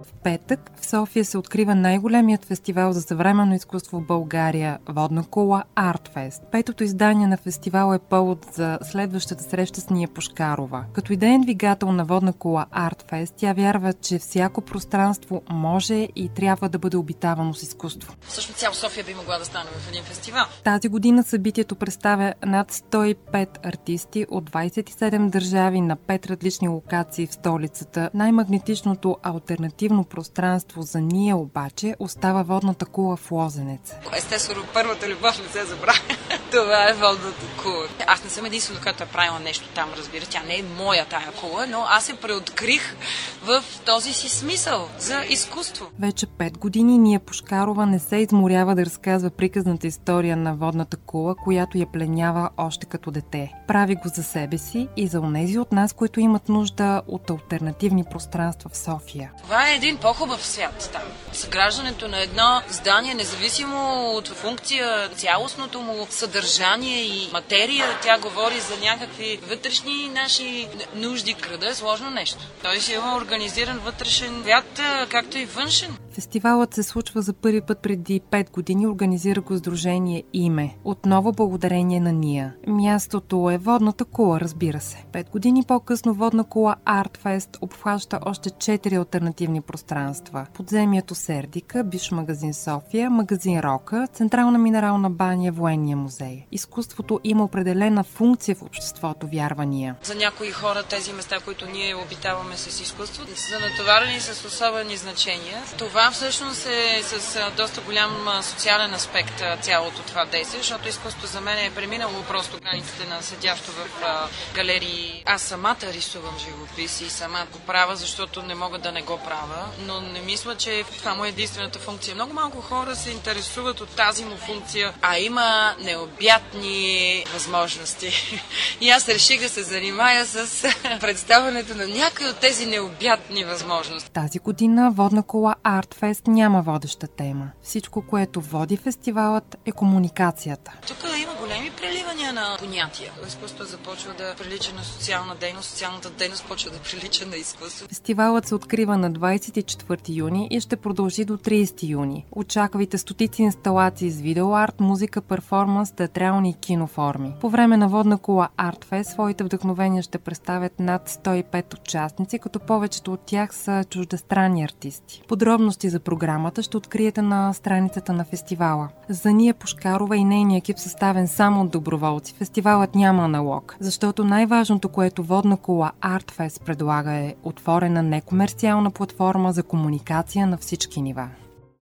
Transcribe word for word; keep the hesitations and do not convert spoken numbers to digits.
В петък в София се открива най-големият фестивал за съвременно изкуство в България – Водна кула Артфест. Петото издание на фестивала е повод за следващата среща с Ния Пушкарова. Като идеен двигател на Водна кула Артфест, тя вярва, че всяко пространство може и трябва да бъде обитавано с изкуство. Всъщност цяла София би могла да стане в един фестивал. Тази година събитието представя над сто и пет артисти от двадесет и седем държави на пет различни локации в столицата. Най-магнетичното алтернативно пространство за Ния обаче остава Водната кула в Лозенец. Естествено, първата любов не се забравя. Това е Водната кула. Аз не съм единствено, която е правила нещо там, разбира. Тя не е моя тая кула, но аз се преоткрих в този си смисъл за изкуство. Вече пет години Ния Пушкарова не се изморява да разказва приказната история на Водната кула, която я пленява още като дете. Прави го за себе си и за онези от нас, които имат нужда от алтернативни пространства в София. Това е един по-хубав свят там. Съграждането на едно здание, независимо от функция, цялостното му съдържание и материя, тя говори за някакви вътрешни наши нужди. Града е сложно нещо. Той си има организиран вътрешен свят, както и външен. Фестивалът се случва за първи път преди пет години, организира го сдружение Име. Отново благодарение на Ния. Мястото е Водната кула, разбира се. Пет години по-късно Водна кула Артфест обхваща още четири алтернативни пространства. Подземието Сердика, бивш магазин София, магазин Рока, Централна минерална баня, Военния музей. Изкуството има определена функция в обществото, вярва Ния. За някои хора тези места, които ние обитаваме с изкуство, са натоварени с особени значения. Това всъщност е с доста голям социален аспект цялото това действие, защото изкуството за мен е преминало просто границите на седящо в галерии. Аз самата рисувам живопис и сама го правя, защото не мога да не го правя, но не мисля, че това му е единствената функция. Много малко хора се интересуват от тази му функция, а има необятни възможности. И аз реших да се занимая с представянето на някои от тези необятни възможности. Тази година Водна кула Артфест няма водеща тема. Всичко, което води фестивалът, е комуникацията. Тук има големи преливания на понятия. Изкуството започва да прилича на социална дейност, социалната дейност почва да прилича на изкуство. Фестивалът се открива на двадесет и четвърти юни и ще продължи до тридесети юни. Очаквайте стотици инсталации с видеоарт, музика, перформанс, театрални и киноформи. По време на Водна кула Артфест своите вдъхновения ще представят над сто и пет участници, като повечето от тях са чуждестранни артисти. Подробности за програмата ще откриете на страницата на фестивала. За Ния Пушкарова и нейния екип, съставен само от доброволци, фестивалът няма аналог, защото най-важното, което Водна кула Артфест предлага, е отворена некомерциална платформа за комуникация на всички нива.